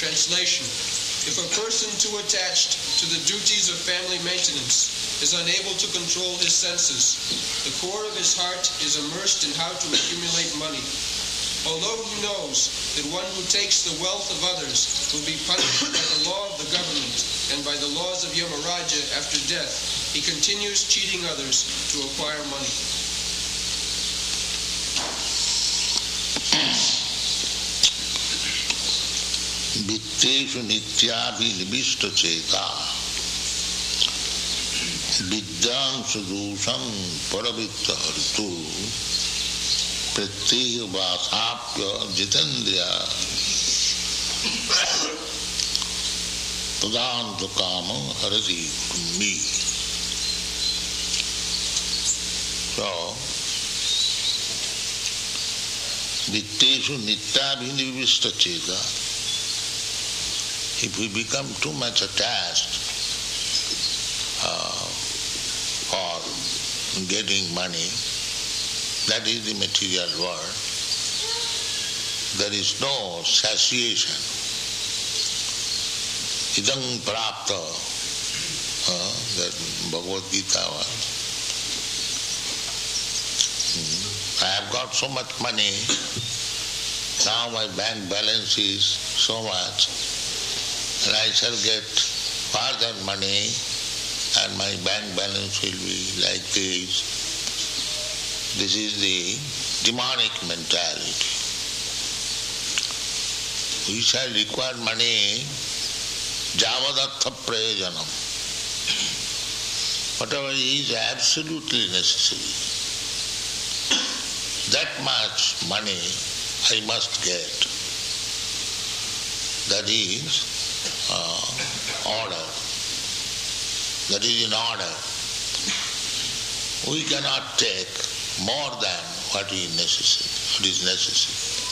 Translation: If a person too attached to the duties of family maintenance is unable to control his senses, the core of his heart is immersed in how to accumulate money. Although he knows that one who takes the wealth of others will be punished by the law of the government and by the laws of Yamaraja after death, he continues cheating others to acquire money. Vitteshu nityabhinivishta cheta vidyam sudusham paravitta haritu pratyeha vasapya jitendriya tadanta kama harati kummi. So, vitteshu nityabhinivishta cheta, if we become too much attached for getting money, that is the material world, there is no satiation. Idam prapta, that Bhagavad Gita was. I have got so much money, now my bank balance is so much, and I shall get further money and my bank balance will be like this. This is the demonic mentality. We shall require money javadartha prayojanam. Whatever is absolutely necessary, that much money I must get. That is order. That is in order. We cannot take more than what is necessary.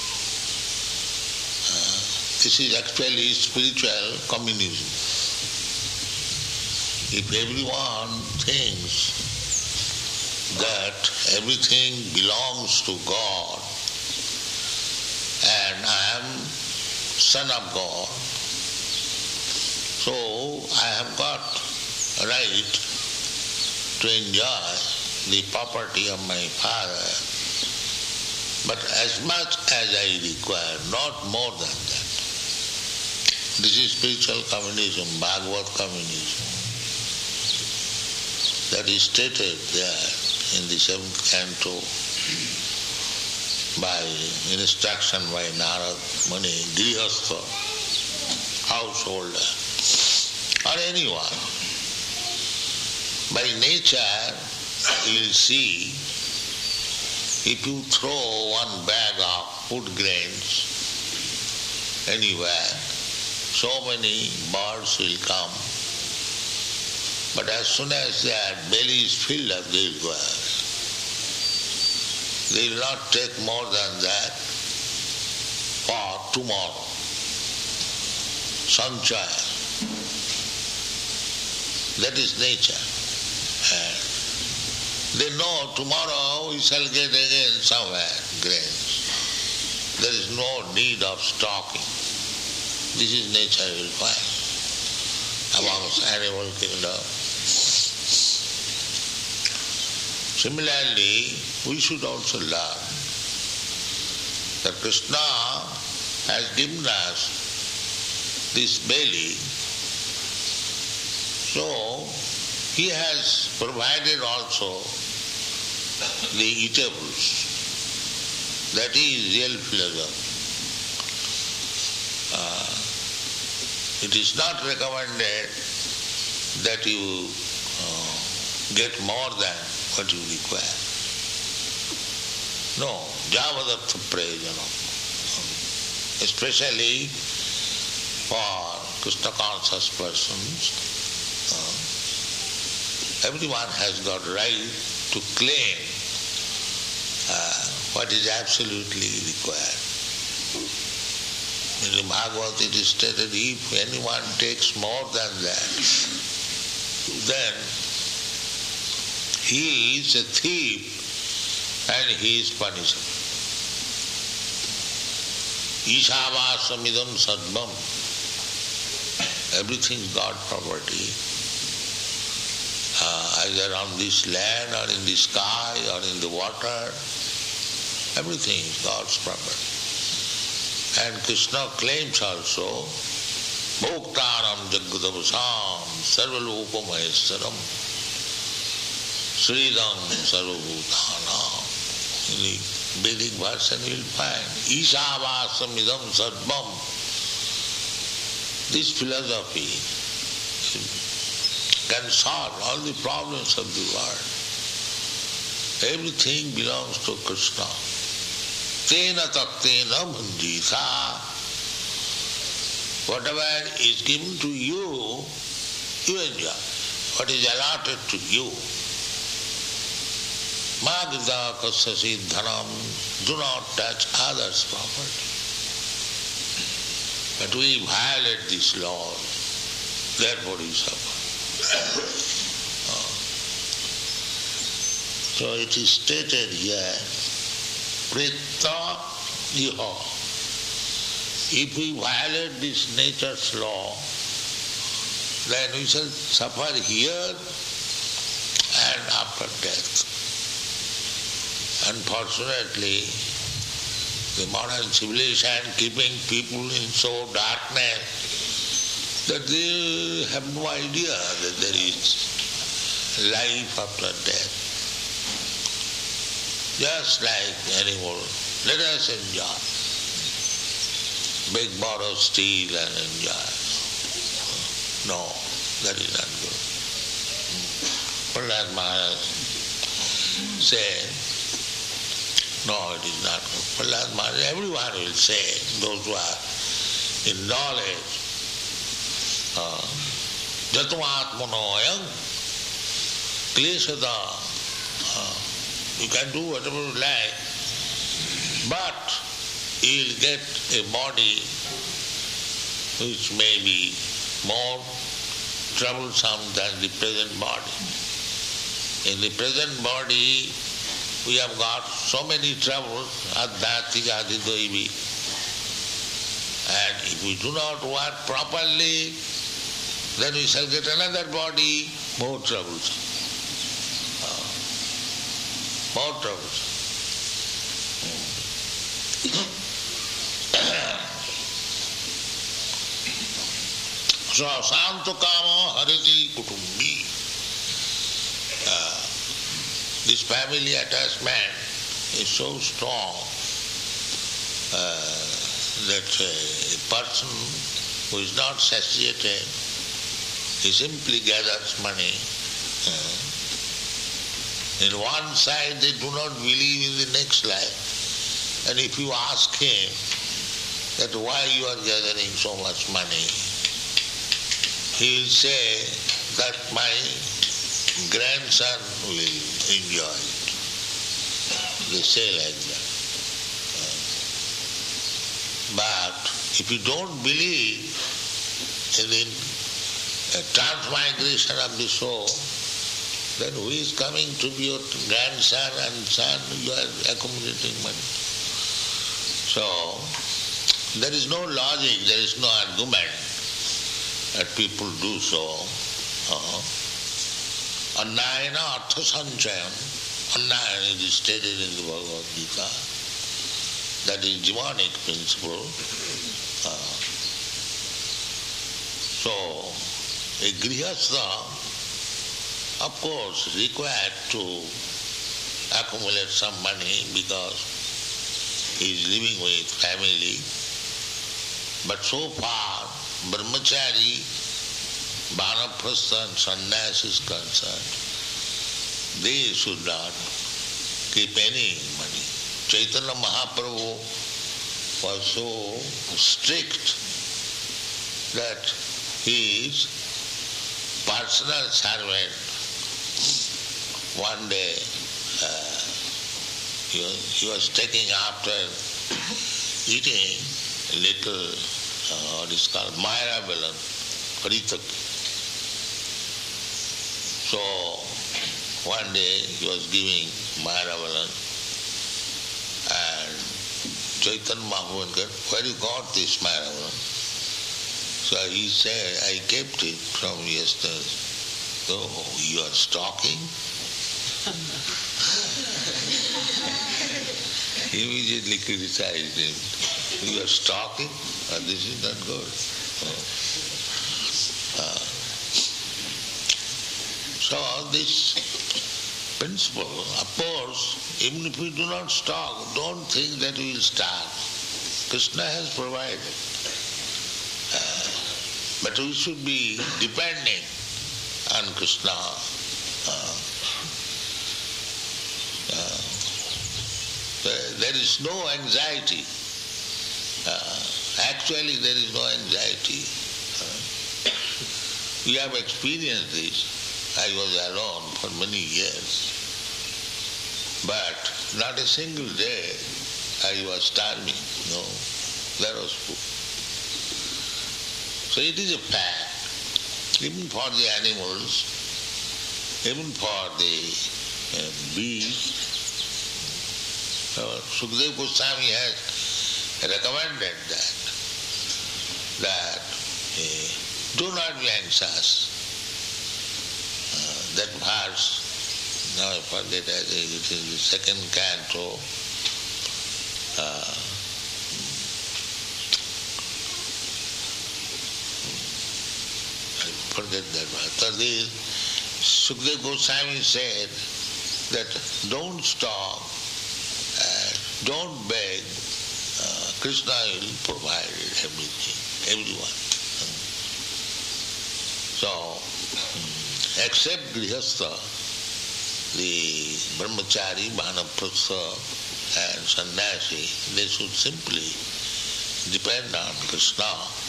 This is actually spiritual communism. If everyone thinks that everything belongs to God and I am son of God, so I have got a right to enjoy the property of my father, but as much as I require, not more than that. This is spiritual communism, Bhagavad communism. That is stated there in the 7th canto by instruction by Narad Muni, Grihastha, householder, or anyone. By nature, you will see, if you throw one bag of food grains anywhere, so many birds will come. But as soon as their belly is filled up, they will go out. They will not take more than that for tomorrow. Sanchaya. That is nature. And they know tomorrow we shall get again somewhere grains. There is no need of stocking. This is nature you will find amongst animal kingdom. Similarly, we should also learn that Krishna has given us this belly, so he has provided also the eatables. That is real philosophy. It is not recommended that you get more than what you require. No, javadartha prayojanam. Especially for Krishna conscious persons, everyone has got right to claim what is absolutely required. In the Bhagavad it is stated, if anyone takes more than that, then he is a thief and he is punishable. Isavasamidam sadvam everything is God property. Either on this land or in the sky or in the water, everything is God's property. And Krishna claims also, Bhoktaram Jagadavasam Sarvaloko Maheshwaram Sridam Sarvabhutanam. In the Vedic version you will find Ishavasam Idam Sarvam. This philosophy can solve all the problems of the world. Everything belongs to Krishna. Tena tattena bhunjita. Whatever is given to you, you enjoy. What is allotted to you. Magita kasasi dhanam. Do not touch others' property. But we violate this law. Therefore we suffer. So it is stated here, Pritta Iha. If we violate this nature's law, then we shall suffer here and after death. Unfortunately, the modern civilization keeping people in so darkness that they have no idea that there is life after death. Just like animal, let us enjoy. Beg, borrow, steal and enjoy. No, that is not good. Prahlad Maharaj said, no, it is not good. Prahlad Maharaj, everyone will say, those who are in knowledge, Jatumatmanoyam kleshada. You can do whatever you like, but you will get a body which may be more troublesome than the present body. In the present body, we have got so many troubles, adhyati, adhidoivi. And if we do not work properly, then we shall get another body more troublesome. More troublesome. So, Santukama Hariti Kutumbi. This family attachment is so strong that a person who is not satiated, he simply gathers money. In one side they do not believe in the next life. And if you ask him that why you are gathering so much money, he will say that my grandson will enjoy it. They say like that. But if you don't believe in the transmigration of the soul, then who is coming to be your grandson and son? You are accumulating money. So, there is no logic, there is no argument that people do so. Annayana artha sanchayam. Annayana is stated in the Bhagavad Gita. That is demonic principle. So, a grihastha, of course, required to accumulate some money because he is living with family. But so far, brahmachari, vanaprastha and sannyas is concerned, they should not keep any money. Chaitanya Mahaprabhu was so strict that his personal servant, one day he was taking after eating a little, what is called Mayra Belan, Haritaki. So one day he was giving Mayra Belan, and Chaitanya Mahaprabhu said, where you got this Mayra Belan? So So he said, I kept it from yesterday. So you are stalking? Immediately criticized him. You are stalking? This is not good. So this principle, of course, even if we do not stalk, don't think that we will starve. Krishna has provided. But we should be depending on Krishna. There is no anxiety. Actually, there is no anxiety. We have experienced this. I was alone for many years. But not a single day I was starving. No, there was food. So it is a fact, even for the animals, even for the bees. Sukadeva Goswami has recommended that do not be anxious. That verse, now I forget, I think it is the second canto. I forget that verse. So this Sukadeva Goswami said that don't stop, don't beg. Krishna will provide everything, everyone. So, except Grihastha, the Brahmachari, Vanaprastha and Sannyasi, they should simply depend on Krishna.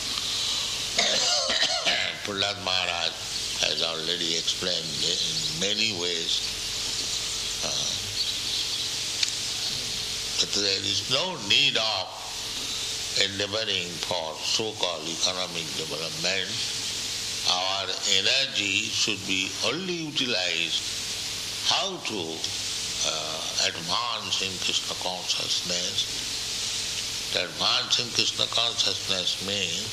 Prahlad Maharaj has already explained in many ways that there is no need of endeavoring for so-called economic development. Our energy should be only utilized how to advance in Krishna consciousness. To advance in Krishna consciousness means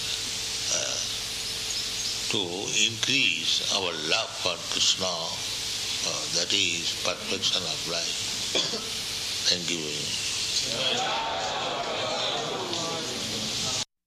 to increase our love for Krishna, that is perfection of life. Thank you very much.